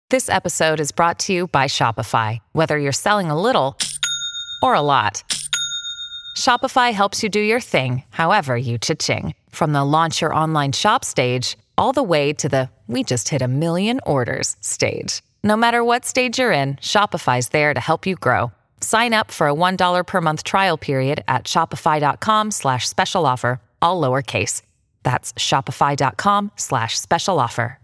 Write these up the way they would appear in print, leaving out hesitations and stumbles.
This episode is brought to you by Shopify. Whether you're selling a little or a lot, Shopify helps you do your thing, however you cha-ching. From the launch your online shop stage, all the way to the we just hit 1 million orders stage. No matter what stage you're in, Shopify's there to help you grow. Sign up for a $1 per month trial period at shopify.com/special offer, all lowercase. That's shopify.com/special offer.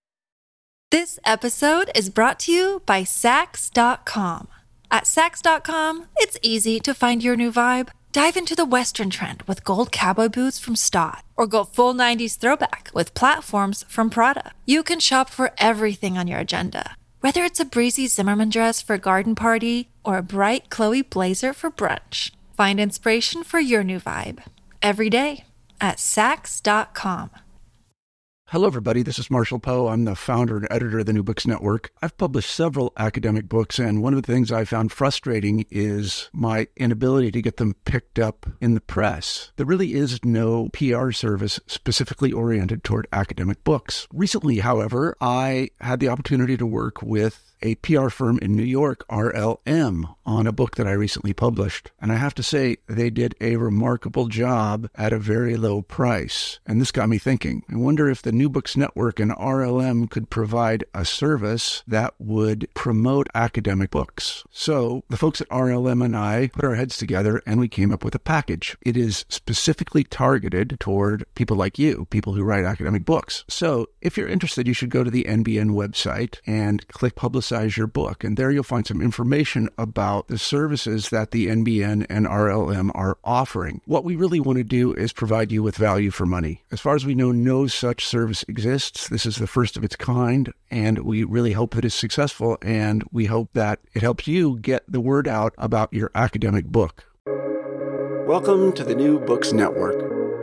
This episode is brought to you by Sax.com. At Sax.com, it's easy to find your new vibe. Dive into the Western trend with gold cowboy boots from Stott, or go full 90s throwback with platforms from Prada. You can shop for everything on your agenda, whether it's a breezy Zimmermann dress for a garden party or a bright Chloe blazer for brunch. Find inspiration for your new vibe every day at Sax.com. Hello, everybody. This is Marshall Poe. I'm the founder and editor of the New Books Network. I've published several academic books, and one of the things I found frustrating is my inability to get them picked up in the press. There really is no PR service specifically oriented toward academic books. Recently, however, I had the opportunity to work with a PR firm in New York, RLM, on a book that I recently published. And I have to say, they did a remarkable job at a very low price. And this got me thinking. I wonder if the New Books Network and RLM could provide a service that would promote academic books. So the folks at RLM and I put our heads together and we came up with a package. It is specifically targeted toward people like you, people who write academic books. So if you're interested, you should go to the NBN website and click Publicize Your Book. And there you'll find some information about the services that the NBN and RLM are offering. What we really want to do is provide you with value for money. As far as we know, no such service exists. This is the first of its kind, and we really hope it is successful, and we hope that it helps you get the word out about your academic book. Welcome to the New Books Network.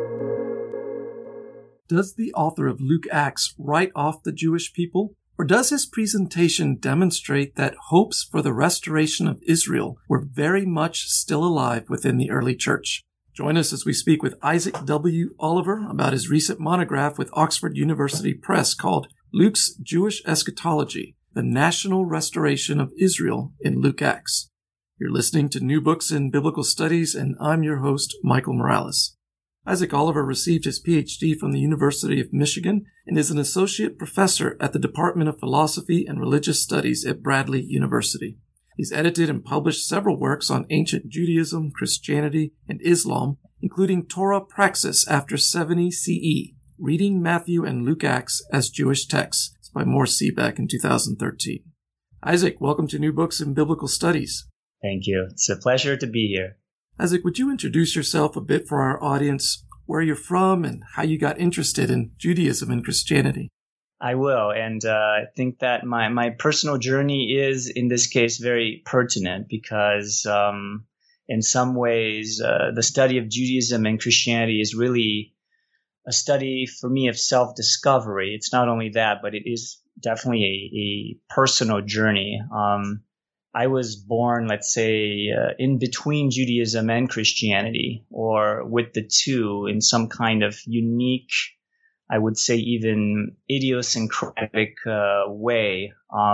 Does the author of Luke Acts write off the Jewish people? Or does his presentation demonstrate that hopes for the restoration of Israel were very much still alive within the early church? Join us as we speak with Isaac W. Oliver about his recent monograph with Oxford University Press called Luke's Jewish Eschatology, The National Restoration of Israel in Luke Acts. You're listening to New Books in Biblical Studies, and I'm your host, Michael Morales. Isaac Oliver received his PhD from the University of Michigan and is an associate professor at the Department of Philosophy and Religious Studies at Bradley University. He's edited and published several works on ancient Judaism, Christianity, and Islam, including Torah Praxis after 70 CE, Reading Matthew and Luke Acts as Jewish Texts. It's by Morris Seebeck in 2013. Isaac, welcome to New Books in Biblical Studies. Thank you. It's a pleasure to be here. Isaac, would you introduce yourself a bit for our audience, where you're from and how you got interested in Judaism and Christianity? I will. And I think that my personal journey is, in this case, very pertinent because in some ways, the study of Judaism and Christianity is really a study for me of self-discovery. It's not only that, but it is definitely a personal journey. I was born, let's say, in between Judaism and Christianity, or with the two in some kind of unique, I would say even idiosyncratic way.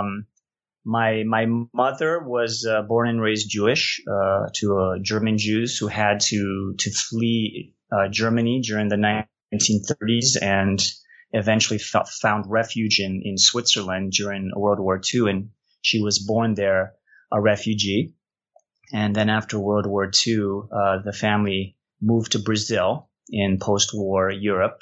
My mother was born and raised Jewish to German Jews who had to flee Germany during the 1930s and eventually found refuge in Switzerland during World War II. And she was born there a refugee. And then after World War II, the family moved to Brazil in post-war Europe.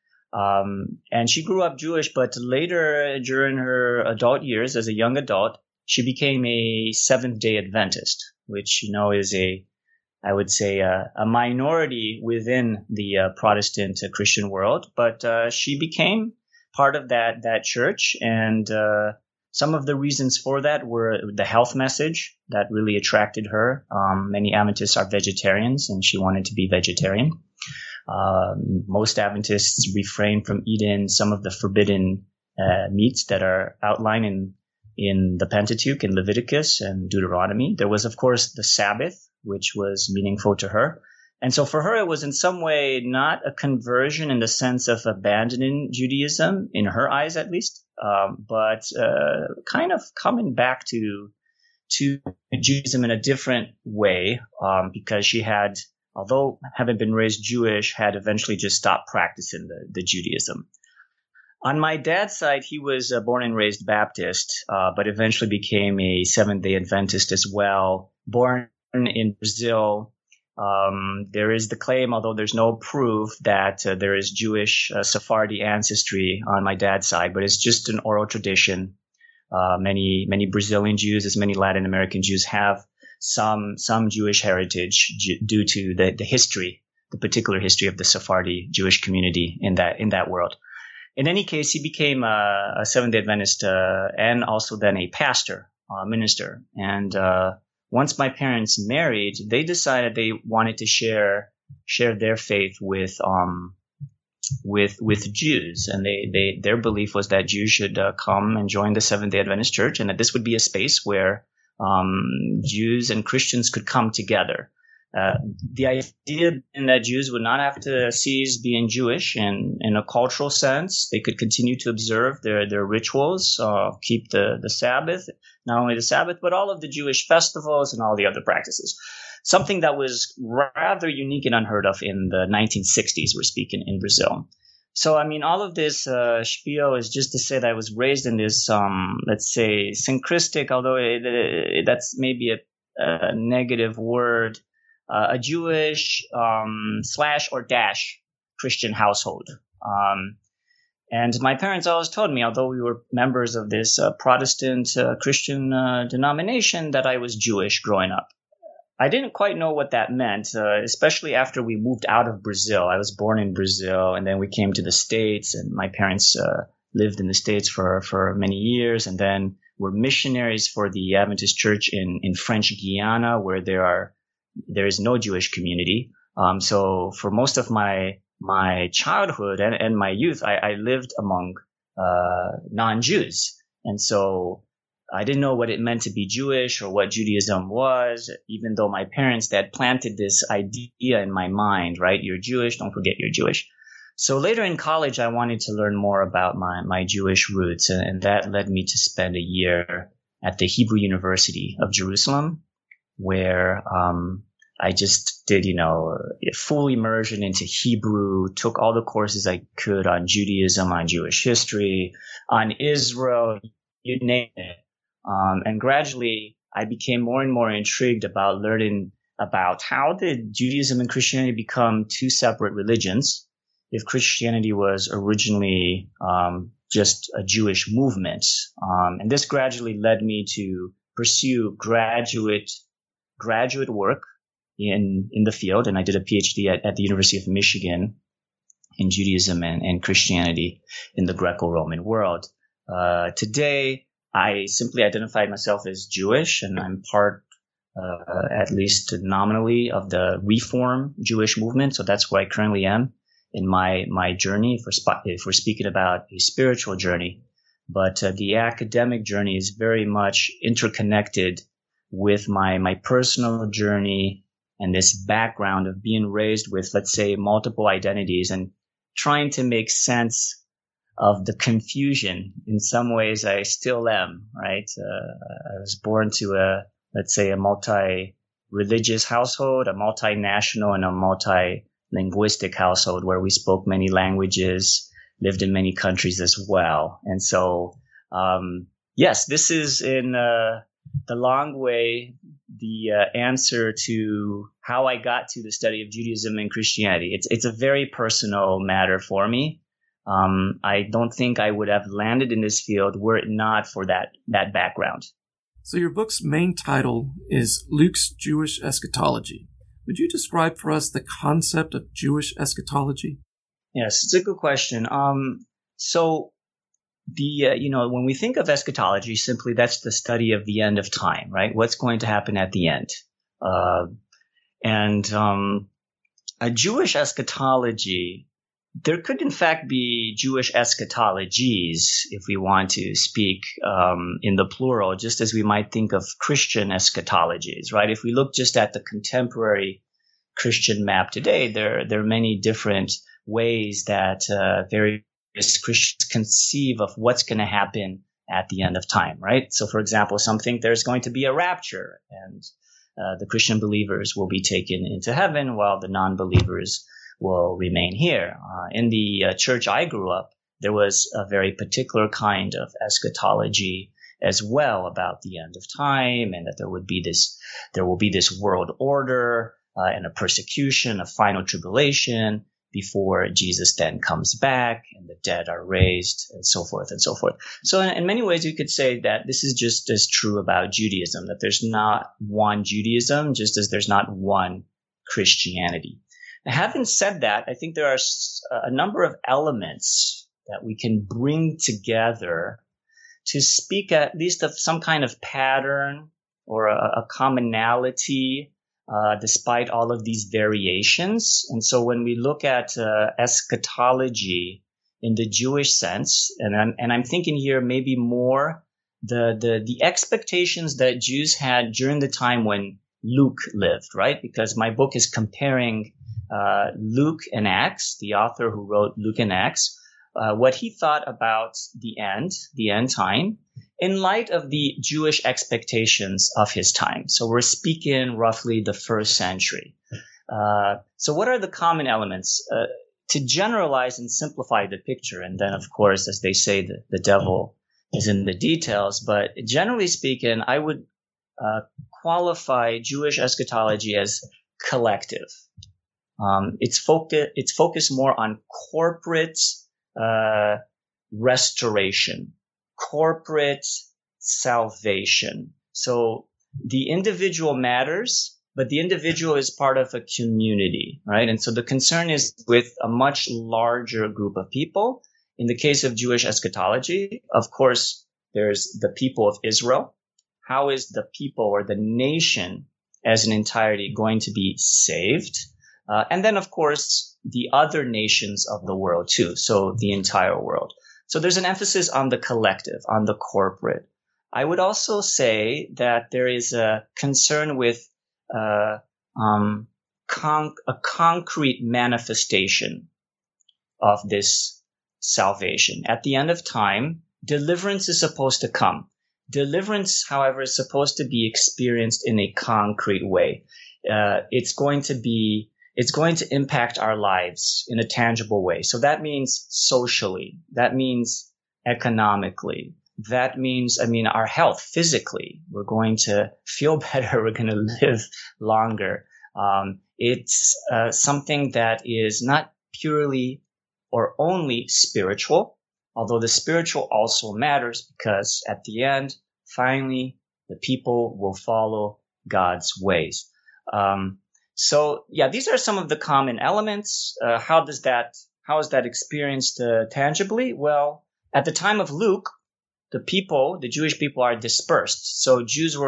And she grew up Jewish, but later during her adult years, as a young adult, she became a Seventh-day Adventist, which, is I would say a minority within the Protestant Christian world. But she became part of that church, and some of the reasons for that were the health message that really attracted her. Many Adventists are vegetarians, and she wanted to be vegetarian. Most Adventists refrain from eating some of the forbidden meats that are outlined in the Pentateuch, in Leviticus and Deuteronomy. There was, of course, the Sabbath, which was meaningful to her. And so for her, it was in some way not a conversion in the sense of abandoning Judaism, in her eyes at least, but kind of coming back to Judaism in a different way, because she had, although having been raised Jewish, had eventually just stopped practicing the Judaism. On my dad's side, he was born and raised Baptist, but eventually became a Seventh-day Adventist as well, born in Brazil. There is the claim, although there's no proof, that there is Jewish Sephardi ancestry on my dad's side, but it's just an oral tradition. Many Brazilian Jews, as many Latin American Jews, have some Jewish heritage due to the history, the particular history of the Sephardi Jewish community in that world. In any case, he became a Seventh-day Adventist and also then a pastor, minister. And once my parents married, they decided they wanted to share their faith with Jews, and their belief was that Jews should come and join the Seventh-day Adventist Church, and that this would be a space where Jews and Christians could come together. The idea in that Jews would not have to cease being Jewish in a cultural sense. They could continue to observe their rituals, keep the Sabbath, not only the Sabbath, but all of the Jewish festivals and all the other practices. Something that was rather unique and unheard of in the 1960s, we're speaking, in Brazil. So, I mean, all of this spiel is just to say that I was raised in this, let's say, syncretic, although that's maybe a negative word, a Jewish / or dash Christian household. And my parents always told me, although we were members of this Protestant Christian denomination, that I was Jewish growing up. I didn't quite know what that meant, especially after we moved out of Brazil. I was born in Brazil, and then we came to the States, and my parents lived in the States for many years, and then were missionaries for the Adventist Church in French Guiana, where there is no Jewish community. So for most of my childhood and my youth, I lived among non-Jews. And so I didn't know what it meant to be Jewish or what Judaism was, even though my parents had planted this idea in my mind, right? You're Jewish, don't forget you're Jewish. So later in college, I wanted to learn more about my Jewish roots, and that led me to spend a year at the Hebrew University of Jerusalem, where I just did, a full immersion into Hebrew, took all the courses I could on Judaism, on Jewish history, on Israel, you name it. And gradually, I became more and more intrigued about learning about how did Judaism and Christianity become two separate religions, if Christianity was originally just a Jewish movement. And this gradually led me to pursue graduate work in the field, and I did a PhD at the University of Michigan in Judaism and Christianity in the Greco-Roman world. Today, I simply identify myself as Jewish, and I'm part, at least nominally, of the Reform Jewish movement. So that's where I currently am in my journey, if we're speaking about a spiritual journey. But the academic journey is very much interconnected with my personal journey and this background of being raised with, let's say, multiple identities and trying to make sense of the confusion. In some ways, I still am, right? I was born to a multi-religious household, a multinational and a multi-linguistic household where we spoke many languages, lived in many countries as well. And so, yes, this is in the long way the answer to how I got to the study of Judaism and Christianity. It's a very personal matter for me. I don't think I would have landed in this field were it not for that background. So your book's main title is Luke's Jewish Eschatology. Would you describe for us the concept of Jewish eschatology? Yes, it's a good question. So when we think of eschatology, simply that's the study of the end of time, right? What's going to happen at the end? And a Jewish eschatology, there could in fact be Jewish eschatologies, if we want to speak in the plural, just as we might think of Christian eschatologies, right? If we look just at the contemporary Christian map today, there are many different ways that various Christians conceive of what's going to happen at the end of time, right? So, for example, some think there's going to be a rapture, and the Christian believers will be taken into heaven while the non-believers will remain here. In the church I grew up, there was a very particular kind of eschatology as well about the end of time, and that there will be this world order and a persecution, a final tribulation before Jesus then comes back and the dead are raised, and so forth and so forth. So in many ways, you could say that this is just as true about Judaism, that there's not one Judaism, just as there's not one Christianity. Now, having said that, I think there are a number of elements that we can bring together to speak at least of some kind of pattern or a commonality despite all of these variations. And so when we look at eschatology in the Jewish sense, and I'm thinking here maybe more the expectations that Jews had during the time when Luke lived, right? Because my book is comparing Luke and Acts, the author who wrote Luke and Acts, what he thought about the end time, in light of the Jewish expectations of his time. So we're speaking roughly the first century. So what are the common elements? To generalize and simplify the picture, and then, of course, as they say, the devil is in the details. But generally speaking, I would qualify Jewish eschatology as collective. It's focused more on corporate restoration, corporate salvation. So the individual matters, but the individual is part of a community, right? And so the concern is with a much larger group of people. In the case of Jewish eschatology, of course, there's the people of Israel. How is the people or the nation as an entirety going to be saved? And then, of course, the other nations of the world too. So the entire world. So there's an emphasis on the collective, on the corporate. I would also say that there is a concern with a concrete manifestation of this salvation. At the end of time, deliverance is supposed to come. Deliverance, however, is supposed to be experienced in a concrete way. It's going to impact our lives in a tangible way. So that means socially. That means economically. That means, our health physically. We're going to feel better. We're going to live longer. It's something that is not purely or only spiritual, although the spiritual also matters, because at the end, finally, the people will follow God's ways. So these are some of the common elements. How is that experienced tangibly? Well, at the time of Luke, the Jewish people are dispersed. So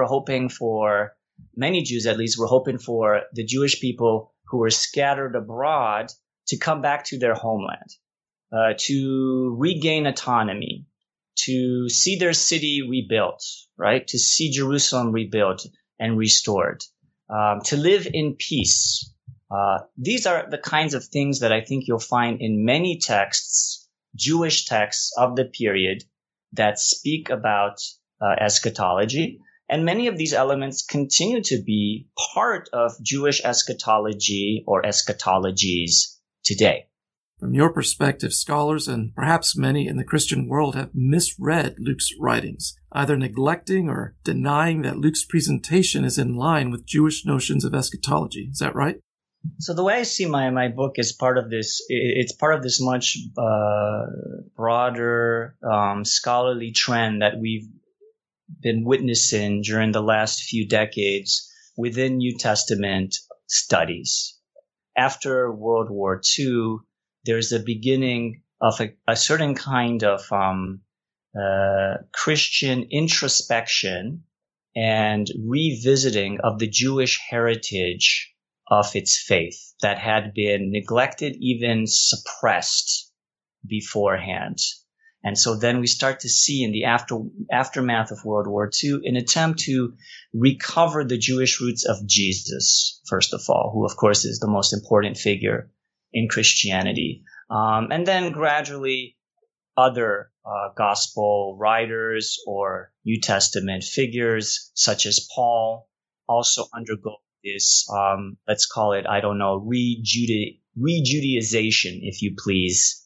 many Jews at least were hoping for the Jewish people who were scattered abroad to come back to their homeland, to regain autonomy, to see their city rebuilt, right? To see Jerusalem rebuilt and restored. To live in peace. These are the kinds of things that I think you'll find in many texts, Jewish texts of the period, that speak about eschatology. And many of these elements continue to be part of Jewish eschatology or eschatologies today. From your perspective, scholars and perhaps many in the Christian world have misread Luke's writings, either neglecting or denying that Luke's presentation is in line with Jewish notions of eschatology. Is that right? So the way I see my book is part of this. It's part of this much broader scholarly trend that we've been witnessing during the last few decades within New Testament studies. After World War II, there's a beginning of a certain kind of Christian introspection and revisiting of the Jewish heritage of its faith that had been neglected, even suppressed beforehand. And so then we start to see in the aftermath of World War II an attempt to recover the Jewish roots of Jesus, first of all, who, of course, is the most important figure in Christianity. And then gradually other gospel writers or New Testament figures, such as Paul, also undergo this, let's call it, re-Judaization, if you please.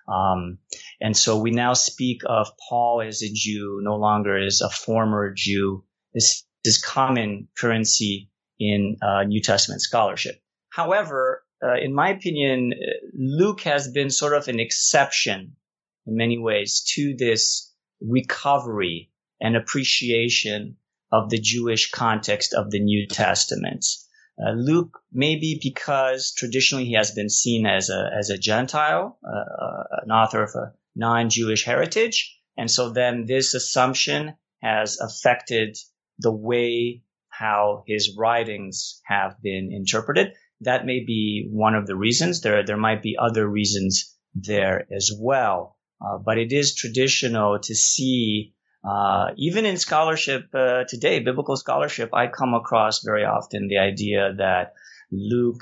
And so we now speak of Paul as a Jew, no longer as a former Jew. This is common currency in New Testament scholarship. However, in my opinion, Luke has been sort of an exception in many ways to this recovery and appreciation of the Jewish context of the New Testament. Luke, maybe because traditionally he has been seen as a Gentile, an author of a non-Jewish heritage. And so then this assumption has affected the way how his writings have been interpreted. That may be one of the reasons. There might be other reasons there as well. But it is traditional to see, even in scholarship today, biblical scholarship, I come across very often the idea that Luke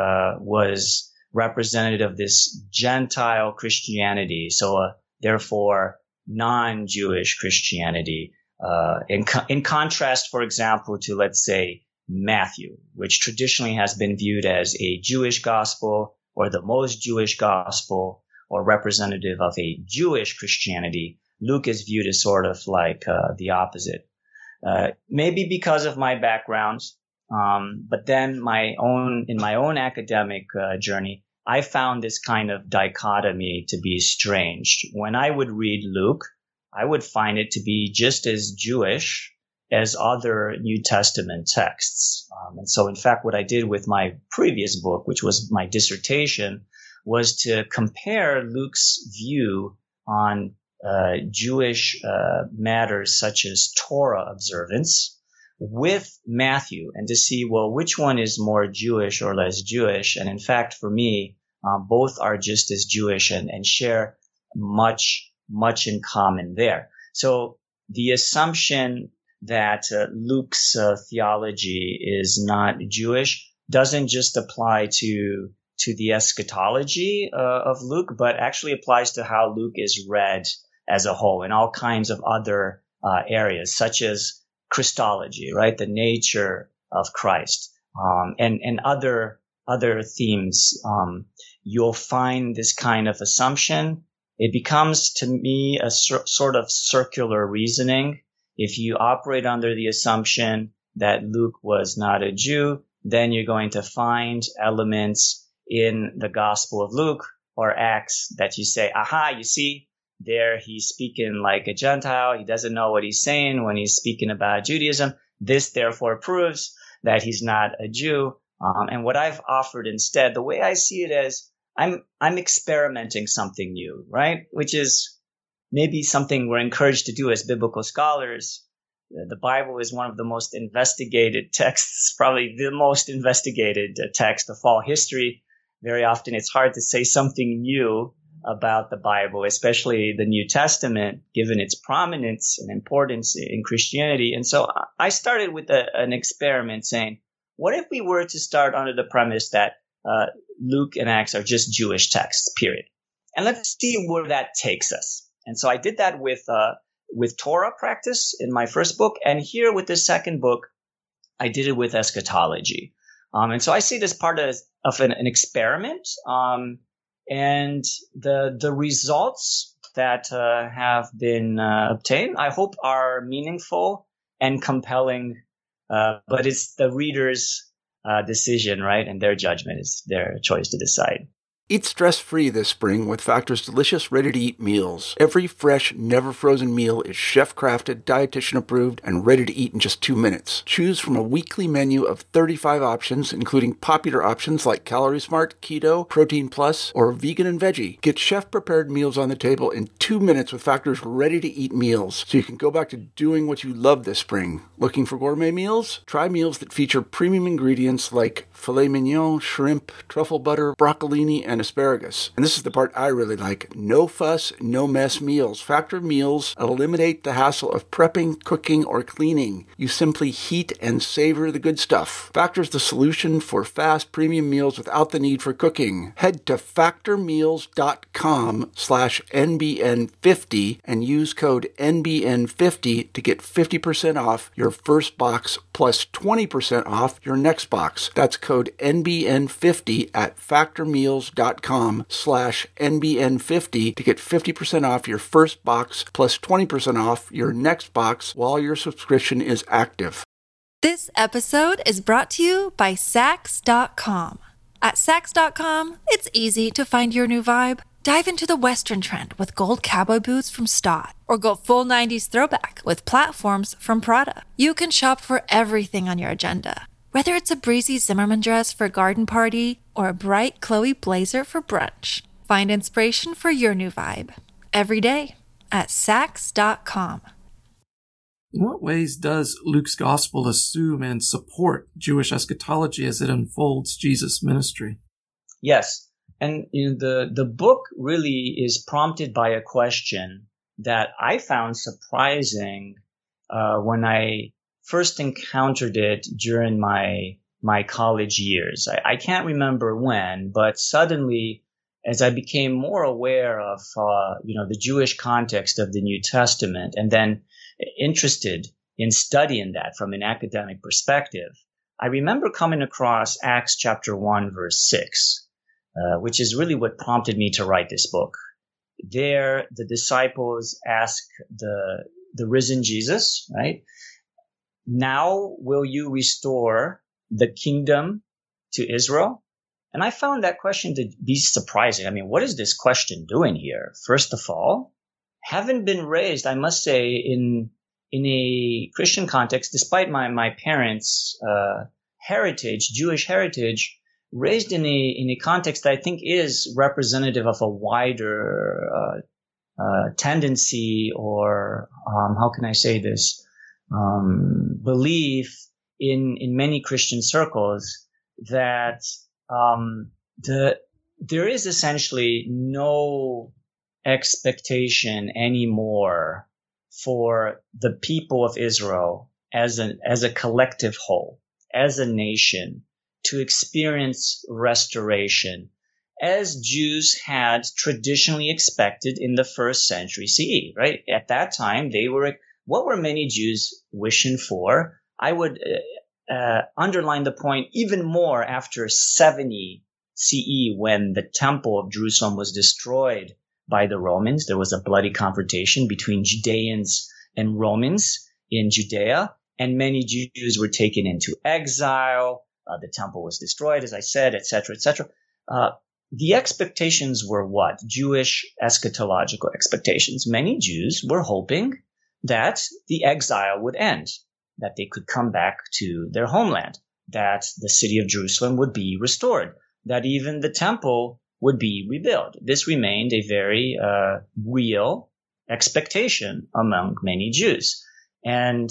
was representative of this Gentile Christianity, so therefore non-Jewish Christianity, in contrast, for example, to, let's say, Matthew, which traditionally has been viewed as a Jewish gospel or the most Jewish gospel or representative of a Jewish Christianity. Luke is viewed as sort of like the opposite. Maybe because of my background, but then in my own academic journey, I found this kind of dichotomy to be strange. When I would read Luke, I would find it to be just as Jewish as other New Testament texts. And so, in fact, what I did with my previous book, which was my dissertation, was to compare Luke's view on Jewish matters such as Torah observance with Matthew and to see, well, which one is more Jewish or less Jewish. And in fact, for me, both are just as Jewish and share much in common there. So the assumption that Luke's theology is not Jewish doesn't just apply to the eschatology of Luke, but actually applies to how Luke is read as a whole in all kinds of other areas, such as Christology, right? The nature of Christ, and other themes. You'll find this kind of assumption. It becomes, to me, a sort of circular reasoning. If you operate under the assumption that Luke was not a Jew, then you're going to find elements in the Gospel of Luke or Acts that you say, aha, you see, there he's speaking like a Gentile. He doesn't know what he's saying when he's speaking about Judaism. This therefore proves that he's not a Jew. And what I've offered instead, the way I see it is, I'm experimenting something new, right? Which is maybe something we're encouraged to do as biblical scholars. The Bible is one of the most investigated texts, probably the most investigated text of all history. Very often it's hard to say something new about the Bible, especially the New Testament, given its prominence and importance in Christianity. And so I started with an experiment saying, what if we were to start under the premise that Luke and Acts are just Jewish texts, period? And let's see where that takes us. And so I did that with Torah practice in my first book. And here with the second book, I did it with eschatology. And so I see this part of an experiment. And the results that have been obtained, I hope, are meaningful and compelling. But it's the reader's decision, right? And their judgment is their choice to decide. Eat stress-free this spring with Factor's delicious ready-to-eat meals. Every fresh, never-frozen meal is chef-crafted, dietitian-approved, and ready to eat in just 2 minutes. Choose from a weekly menu of 35 options, including popular options like Calorie Smart, Keto, Protein Plus, or Vegan and Veggie. Get chef-prepared meals on the table in 2 minutes with Factor's ready-to-eat meals, so you can go back to doing what you love this spring. Looking for gourmet meals? Try meals that feature premium ingredients like filet mignon, shrimp, truffle butter, broccolini, and asparagus. And this is the part I really like. No fuss, no mess meals. Factor meals eliminate the hassle of prepping, cooking, or cleaning. You simply heat and savor the good stuff. Factor's the solution for fast premium meals without the need for cooking. Head to factormeals.com/NBN50 and use code NBN50 to get 50% off your first box plus 20% off your next box. That's code NBN50 at factormeals.com/NBN50 to get 50% off your first box plus 20% off your next box while your subscription is active. This episode is brought to you by Saks.com. At Saks.com, it's easy to find your new vibe. Dive into the Western trend with gold cowboy boots from Stott, or go full 90s throwback with platforms from Prada. You can shop for everything on your agenda, whether it's a breezy Zimmermann dress for a garden party or a bright Chloe blazer for brunch. Find inspiration for your new vibe every day at Saks.com. In what ways does Luke's gospel assume and support Jewish eschatology as it unfolds Jesus' ministry? Yes. And the book really is prompted by a question that I found surprising when I first encountered it during my college years. I can't remember when, but suddenly, as I became more aware of the Jewish context of the New Testament, and then interested in studying that from an academic perspective, I remember coming across Acts chapter 1, verse 6. Which is really what prompted me to write this book. There, the disciples ask the risen Jesus, right? Now will you restore the kingdom to Israel? And I found that question to be surprising. I mean, what is this question doing here? First of all, having been raised, I must say, in a Christian context, despite my parents' heritage, Jewish heritage, raised in a context that I think is representative of a wider tendency or how can I say this, belief in many Christian circles that there is essentially no expectation anymore for the people of Israel as a collective whole, as a nation, to experience restoration as Jews had traditionally expected in the first century CE, right? At that time, what were many Jews wishing for? I would underline the point even more after 70 CE, when the temple of Jerusalem was destroyed by the Romans. There was a bloody confrontation between Judeans and Romans in Judea, and many Jews were taken into exile. The temple was destroyed, as I said, etc., etc. The expectations were what? Jewish eschatological expectations. Many Jews were hoping that the exile would end, that they could come back to their homeland, that the city of Jerusalem would be restored, that even the temple would be rebuilt. This remained a very real expectation among many Jews. And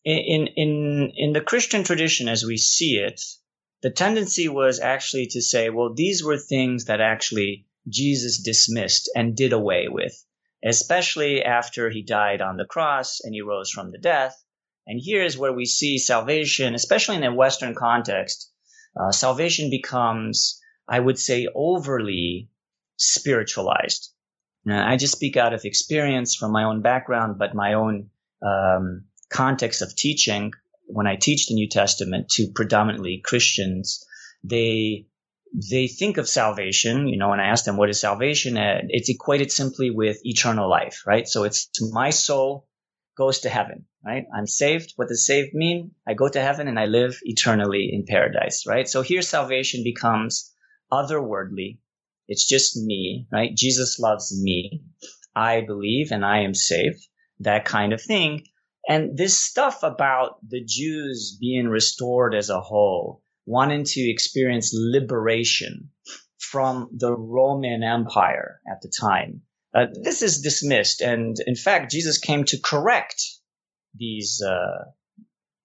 in the Christian tradition, as we see it, the tendency was actually to say, well, these were things that actually Jesus dismissed and did away with, especially after he died on the cross and he rose from the death. And here is where we see salvation, especially in a Western context. Salvation becomes, I would say, overly spiritualized. Now, I just speak out of experience from my own background, but my own context of teaching. When I teach the New Testament to predominantly Christians, they think of salvation, when I ask them what is salvation, it's equated simply with eternal life, right? So it's my soul goes to heaven, right? I'm saved. What does saved mean? I go to heaven and I live eternally in paradise, right? So here salvation becomes otherworldly. It's just me, right? Jesus loves me. I believe and I am saved, that kind of thing. And this stuff about the Jews being restored as a whole, wanting to experience liberation from the Roman Empire at the time, this is dismissed. And in fact, Jesus came to correct these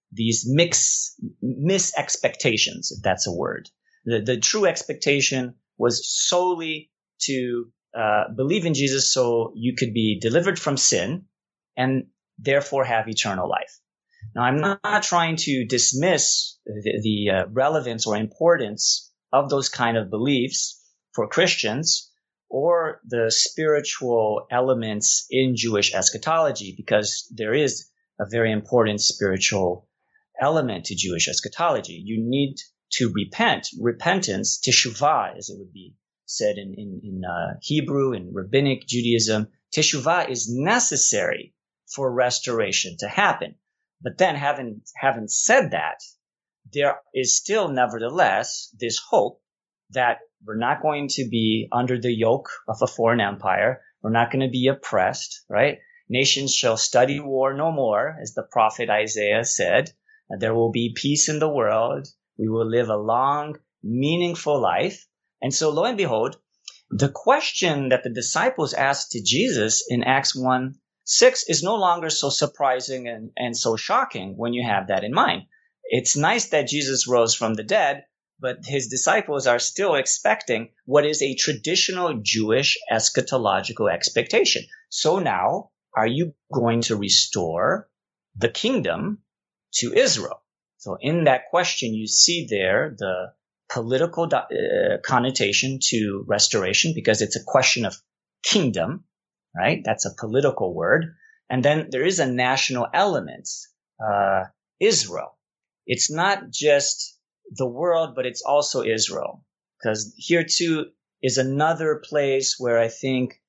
mis-expectations, if that's a word. The true expectation was solely to believe in Jesus so you could be delivered from sin and therefore have eternal life. Now, I'm not trying to dismiss the relevance or importance of those kind of beliefs for Christians or the spiritual elements in Jewish eschatology, because there is a very important spiritual element to Jewish eschatology. You need to repent. Repentance, teshuvah, as it would be said in Hebrew, in rabbinic Judaism, teshuvah is necessary for restoration to happen. But then, having said that, there is still nevertheless this hope that we're not going to be under the yoke of a foreign empire. We're not going to be oppressed, right? Nations shall study war no more, as the prophet Isaiah said. There will be peace in the world. We will live a long, meaningful life. And so, lo and behold, the question that the disciples asked to Jesus in Acts 1:6 is no longer so surprising and so shocking when you have that in mind. It's nice that Jesus rose from the dead, but his disciples are still expecting what is a traditional Jewish eschatological expectation. So now, are you going to restore the kingdom to Israel? So in that question, you see there the political connotation to restoration, because it's a question of kingdom, right? That's a political word. And then there is a national element, Israel. It's not just the world, but it's also Israel. Because here too is another place where I think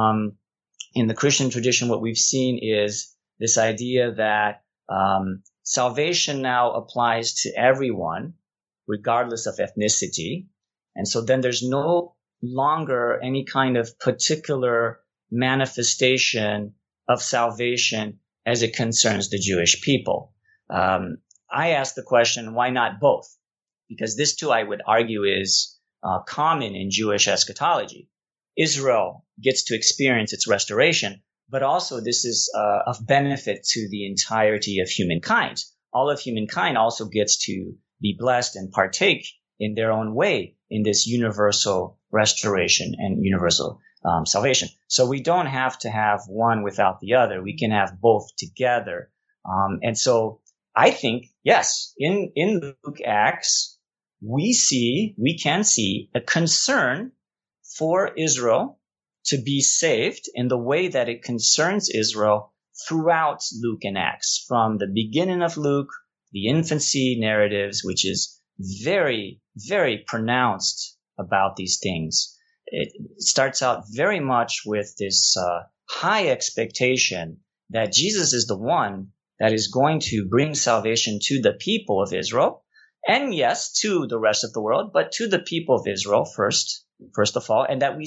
in the Christian tradition, what we've seen is this idea that salvation now applies to everyone, regardless of ethnicity. And so then there's no longer any kind of particular manifestation of salvation as it concerns the Jewish people. I ask the question, why not both? Because this too, I would argue, is common in Jewish eschatology. Israel gets to experience its restoration, but also this is of benefit to the entirety of humankind. All of humankind also gets to be blessed and partake in their own way in this universal restoration and universal salvation. So we don't have to have one without the other. We can have both together. And so I think, yes, in Luke Acts, we can see a concern for Israel to be saved in the way that it concerns Israel throughout Luke and Acts, from the beginning of Luke, the infancy narratives, which is very, very pronounced about these things. It starts out very much with this high expectation that Jesus is the one that is going to bring salvation to the people of Israel. And yes, to the rest of the world, but to the people of Israel first of all. And that we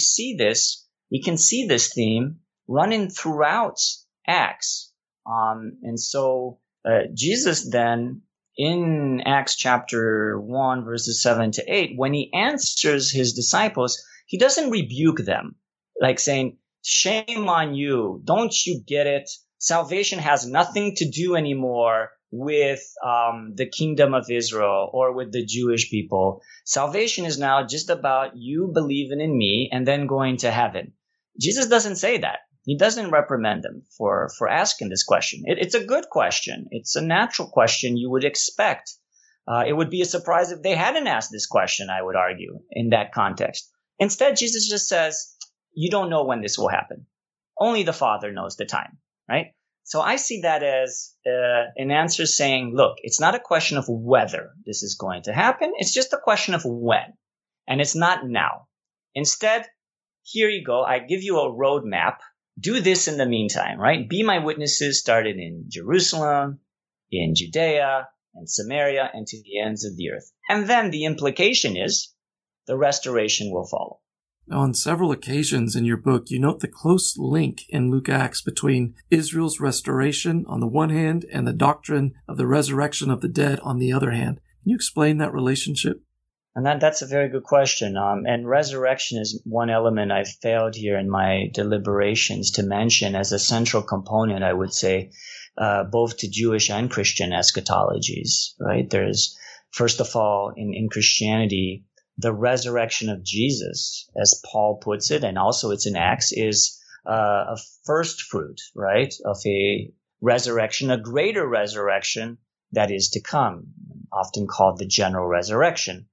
can see this theme running throughout Acts. And so Jesus then, in Acts chapter 1, verses 7-8, when he answers his disciples, he doesn't rebuke them, like saying, shame on you, don't you get it? Salvation has nothing to do anymore with the kingdom of Israel or with the Jewish people. Salvation is now just about you believing in me and then going to heaven. Jesus doesn't say that. He doesn't reprimand them for asking this question. It's a good question. It's a natural question you would expect. It would be a surprise if they hadn't asked this question, I would argue, in that context. Instead, Jesus just says, you don't know when this will happen. Only the Father knows the time, right? So I see that as an answer saying, look, it's not a question of whether this is going to happen. It's just a question of when. And it's not now. Instead, here you go. I give you a roadmap. Do this in the meantime, right? Be my witnesses, started in Jerusalem, in Judea, and Samaria, and to the ends of the earth. And then the implication is the restoration will follow. Now, on several occasions in your book, you note the close link in Luke Acts between Israel's restoration on the one hand and the doctrine of the resurrection of the dead on the other hand. Can you explain that relationship? And that's a very good question. And resurrection is one element I've failed here in my deliberations to mention as a central component, I would say, both to Jewish and Christian eschatologies, right? There's, first of all, in Christianity, the resurrection of Jesus, as Paul puts it, and also it's in Acts, is a first fruit, right, of a resurrection, a greater resurrection that is to come, often called the general resurrection.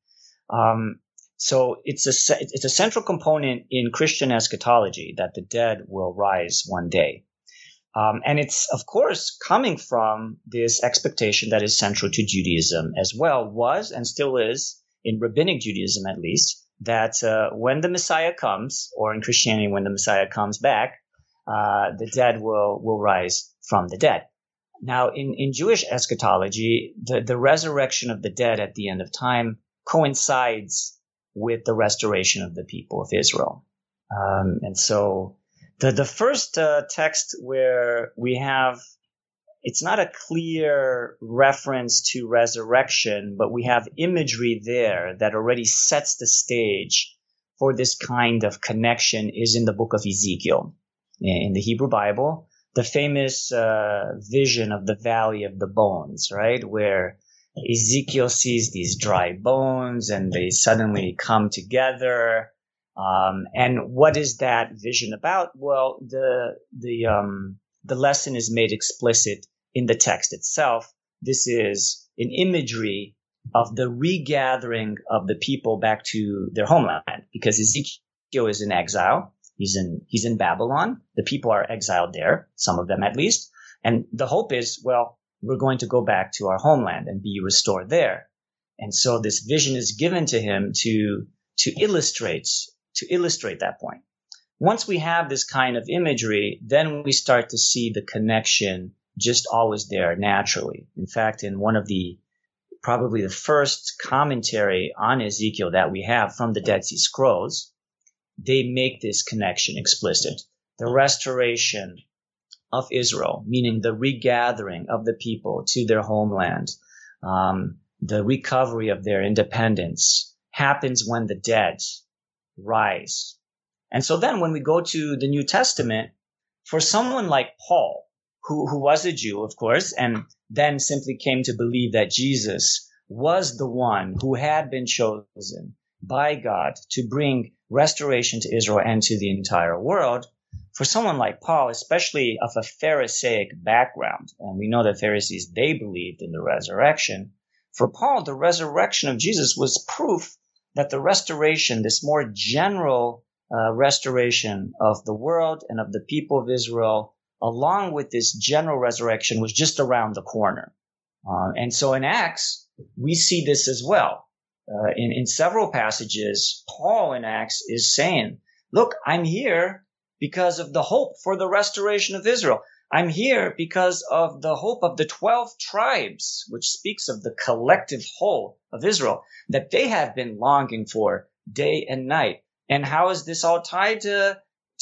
So it's a central component in Christian eschatology that the dead will rise one day. And it's, of course, coming from this expectation that is central to Judaism as well, was and still is, in Rabbinic Judaism at least, that when the Messiah comes, or in Christianity, when the Messiah comes back, the dead will rise from the dead. Now, in Jewish eschatology, the resurrection of the dead at the end of time coincides with the restoration of the people of Israel. And so the first text where we have, it's not a clear reference to resurrection, but we have imagery there that already sets the stage for this kind of connection, is in the book of Ezekiel. In the Hebrew Bible, the famous vision of the Valley of the Bones, right? Where Ezekiel sees these dry bones and they suddenly come together. And what is that vision about? Well, the lesson is made explicit in the text itself. This is an imagery of the regathering of the people back to their homeland, because Ezekiel is in exile. He's in Babylon. The people are exiled there, some of them at least. And the hope is, well, we're going to go back to our homeland and be restored there. And so this vision is given to him to illustrate that point. Once we have this kind of imagery, then we start to see the connection just always there naturally. In fact, in one of probably the first commentary on Ezekiel that we have from the Dead Sea Scrolls, they make this connection explicit. The restoration of Israel, meaning the regathering of the people to their homeland, the recovery of their independence, happens when the dead rise. And so then when we go to the New Testament, for someone like Paul, who was a Jew, of course, and then simply came to believe that Jesus was the one who had been chosen by God to bring restoration to Israel and to the entire world, for someone like Paul, especially of a Pharisaic background, and we know that Pharisees, they believed in the resurrection. For Paul, the resurrection of Jesus was proof that the restoration, this more general restoration of the world and of the people of Israel, along with this general resurrection, was just around the corner. And so in Acts, we see this as well. In several passages, Paul in Acts is saying, look, I'm here because of the hope for the restoration of Israel. I'm here because of the hope of the 12 tribes, which speaks of the collective whole of Israel, that they have been longing for day and night. And how is this all tied to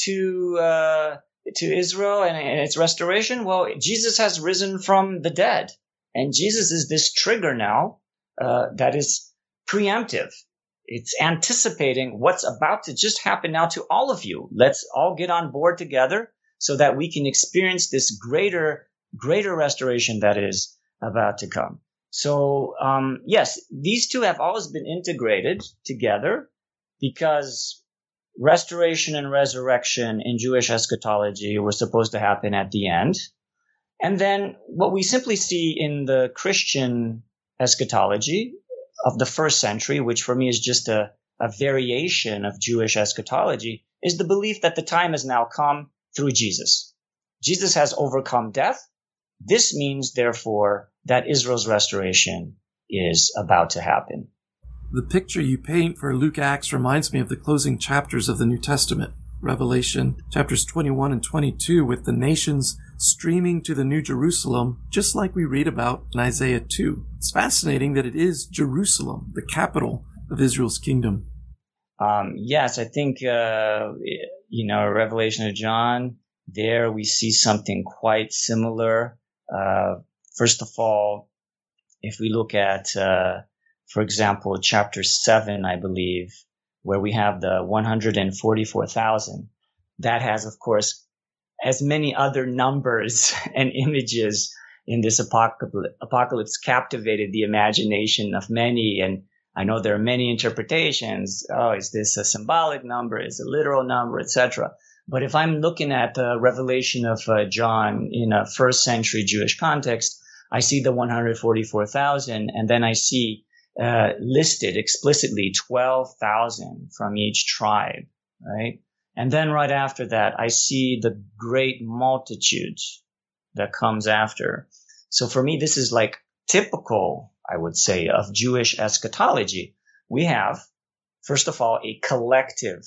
Israel and its restoration? Well, Jesus has risen from the dead. And Jesus is this trigger now that is preemptive. It's anticipating what's about to just happen now to all of you. Let's all get on board together so that we can experience this greater restoration that is about to come. So, yes, these two have always been integrated together because restoration and resurrection in Jewish eschatology were supposed to happen at the end. And then what we simply see in the Christian eschatology of the first century, which for me is just a variation of Jewish eschatology, is the belief that the time has now come through Jesus. Jesus has overcome death. This means, therefore, that Israel's restoration is about to happen. The picture you paint for Luke Acts reminds me of the closing chapters of the New Testament, Revelation chapters 21 and 22, with the nations streaming to the New Jerusalem, just like we read about in Isaiah 2. It's fascinating that it is Jerusalem, the capital of Israel's kingdom. Yes, I think, Revelation of John, there we see something quite similar. First of all, if we look at, for example, chapter 7, I believe, where we have the 144,000, that has, of course, as many other numbers and images in this apocalypse captivated the imagination of many. And I know there are many interpretations. Oh, is this a symbolic number? Is it a literal number, etc.? But if I'm looking at the revelation of John in a first century Jewish context, I see the 144,000, and then I see listed explicitly 12,000 from each tribe, right? And then right after that, I see the great multitude that comes after. So for me, this is like typical, I would say, of Jewish eschatology. We have, first of all, a collective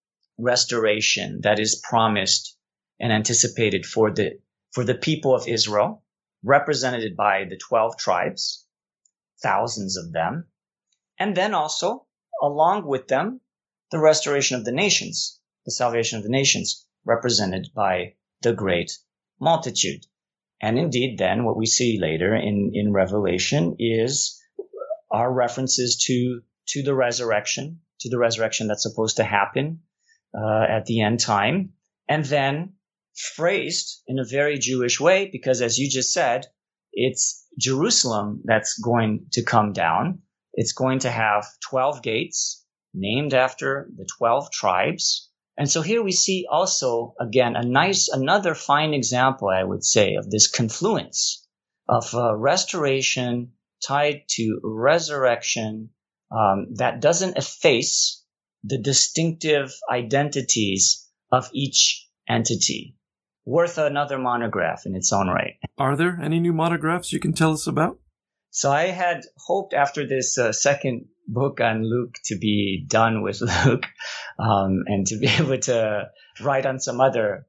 restoration that is promised and anticipated for the people of Israel, represented by the 12 tribes, thousands of them, and then also, along with them, the restoration of the nations, the salvation of the nations, represented by the great multitude. And indeed, then, what we see later in Revelation is our references to the resurrection that's supposed to happen at the end time, and then phrased in a very Jewish way, because as you just said, it's Jerusalem that's going to come down. It's going to have 12 gates named after the 12 tribes. And so here we see also, again, another fine example, I would say, of this confluence of restoration tied to resurrection that doesn't efface the distinctive identities of each entity. Worth another monograph in its own right. Are there any new monographs you can tell us about? So I had hoped after this second book on Luke to be done with Luke, and to be able to write on some other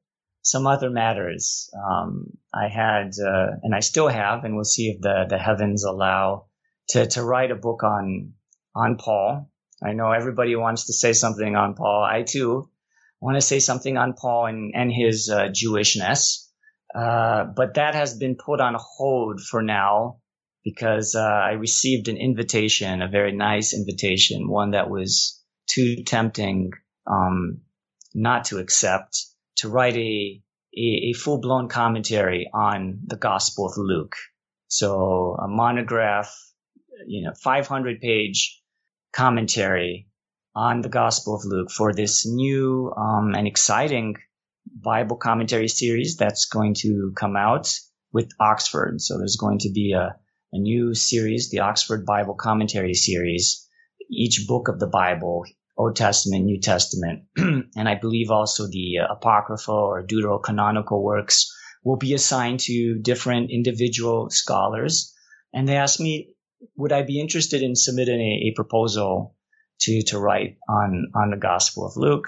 matters. I had, and I still have, and we'll see if the heavens allow, to write a book on Paul. I know everybody wants to say something on Paul. I too want to say something on Paul and his Jewishness, but that has been put on hold for now because I received an invitation, a very nice invitation, one that was too tempting not to accept, to write a full-blown commentary on the Gospel of Luke. So a monograph, 500-page commentary on the Gospel of Luke for this new and exciting Bible commentary series that's going to come out with Oxford. So there's going to be a new series, the Oxford Bible Commentary Series, each book of the Bible, Old Testament, New Testament, and I believe also the apocryphal or deuterocanonical works will be assigned to different individual scholars. And they asked me, would I be interested in submitting a proposal to write on the Gospel of Luke?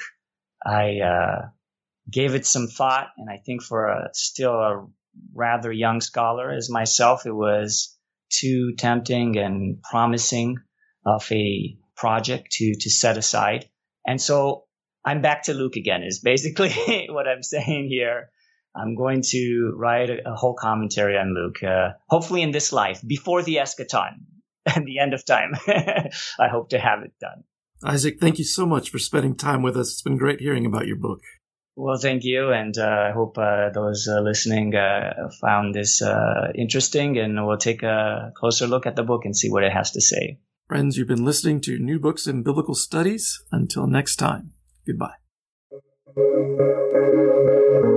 I gave it some thought, and I think for still a rather young scholar as myself, it was too tempting and promising of a project to set aside. And so I'm back to Luke again, is basically what I'm saying here. I'm going to write a whole commentary on Luke, hopefully in this life, before the eschaton and the end of time. I hope to have it done. Isaac, thank you so much for spending time with us. It's been great hearing about your book. Well, thank you, and I hope those listening found this interesting, and we'll take a closer look at the book and see what it has to say. Friends, you've been listening to New Books in Biblical Studies. Until next time, goodbye.